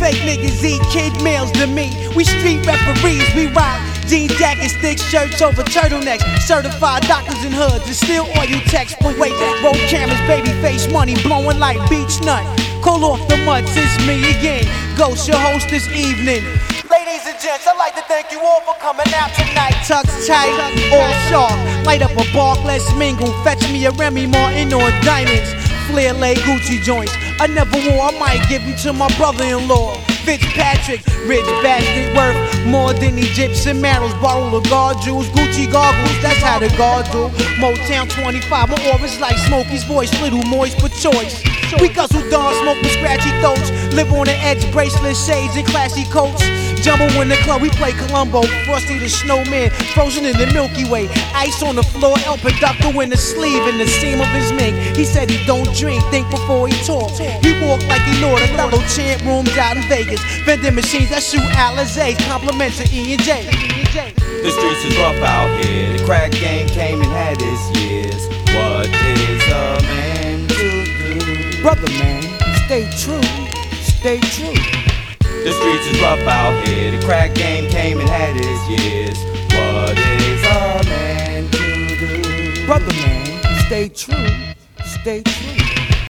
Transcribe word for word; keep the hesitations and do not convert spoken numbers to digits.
fake niggas eat kid meals to me. We street referees, we rock jean jackets, thick shirts over turtlenecks. Certified doctors in hoods and still oil techs. But wait, roll cameras, baby face money, blowing like beach nut. Call off the mutts, it's me again. Ghost, your host this evening. Ladies and gents, I'd like to thank you all for coming out tonight. Tux tight, all sharp. Light up a bark, let's mingle. Fetch me a Remy Martin or diamonds. Flair lay Gucci joints. I never wore, I might give them to my brother-in-law. Fitzpatrick, rich bastard worth more than Egyptian marrows. Bottle of guard jewels, Gucci goggles, that's how the guard do. Motown twenty-five, my aura's like Smokey's voice, little moist but choice. We guzzle dawn, smoke with scratchy throats. Live on the edge, bracelets, shades, and classy coats. Jumbo in the club, we play Columbo. Frosty the snowman, frozen in the Milky Way. Ice on the floor, El Producto in the sleeve, in the seam of his mink. He said he don't drink, think before he talk. He walk like he know the fellow chant rooms out in Vegas. Vending machines that shoot Alizés, compliments to E and J. The streets is rough out here. The crack game came and had its years. What is a man to do? Brother man, stay true, stay true. The streets is rough out here. The crack game came and had its years. What is a man to do? Brother man, stay true, stay true.